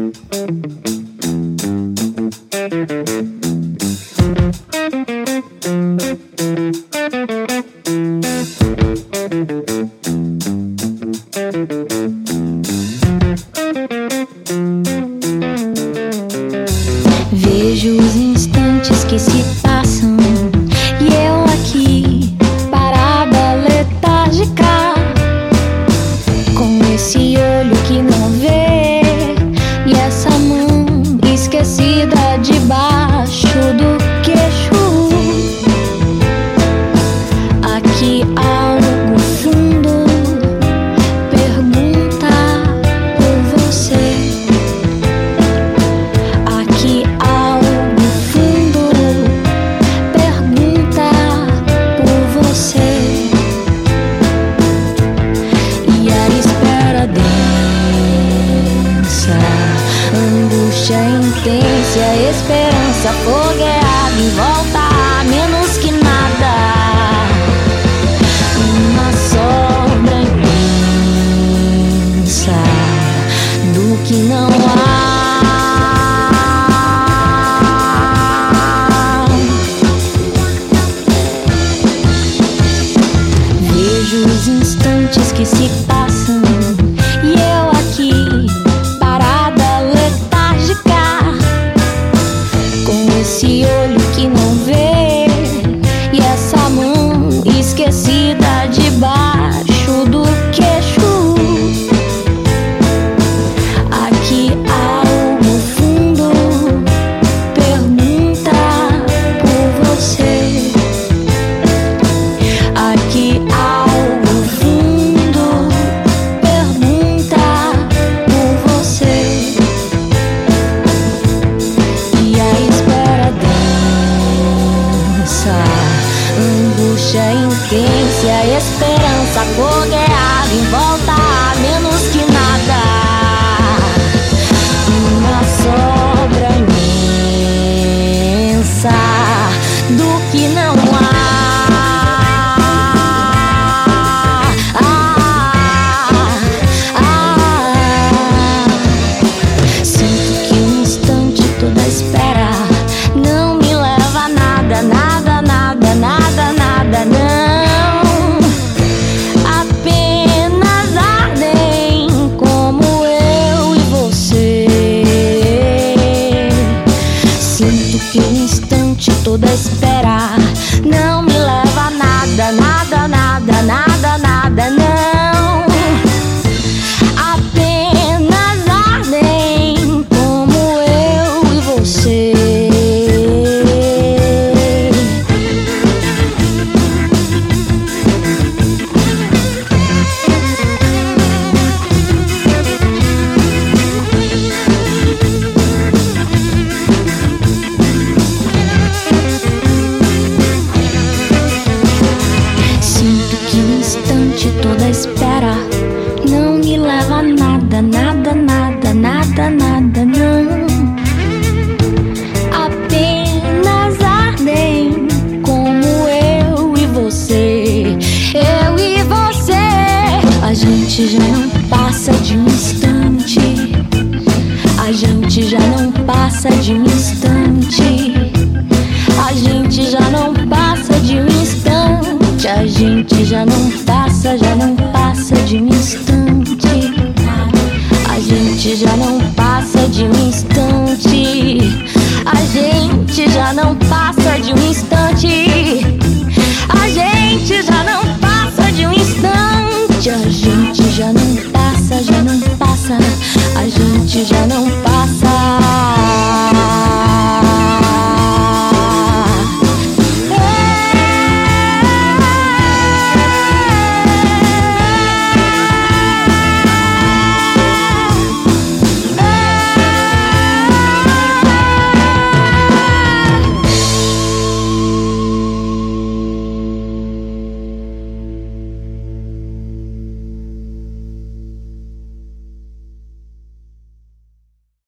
Vejo os instantes que se passam e eu aqui, parada, letárgica, com esse olho que não vê e essa mão esquecida debaixo do queixo. Aqui algo fundo pergunta por você. Aqui algo fundo pergunta por você. E a espera densa, angústia intensa, a esperança fogueada em volta, menos que nada. Uma sobra imensa do que não há. Vejo os instantes que se passam e eu aqui, parada, letárgica, com esse olho que não vê e essa mão esquecida debaixo do queixo. Aqui algo fundo pergunta por você. Aqui algo fundo pergunta por você. E a espera densa, angústia intensa, a esperança fogueada em volta, menos que nada. Uma sobra imensa do que não há. Sinto que um instante toda espera não me leva a nada, nada, nada, nada, nada, não. Apenas ardem como eu e você. Sinto que um instante toda espera não me leva a nada, nada, nada, nada, nada, não. Apenas ardem como eu e você. Sinto que um instante toda espera não me leva a nada, nada, nada, nada, nada, não. Apenas ardem como eu e você. Eu e você. A gente já não passa de um instante. A gente já não passa de um instante. A gente já não passa de um instante. A gente já não passa de um instante. A gente já não passa de um instante. A gente já não passa de um instante. A gente já não passa de um instante. A gente já não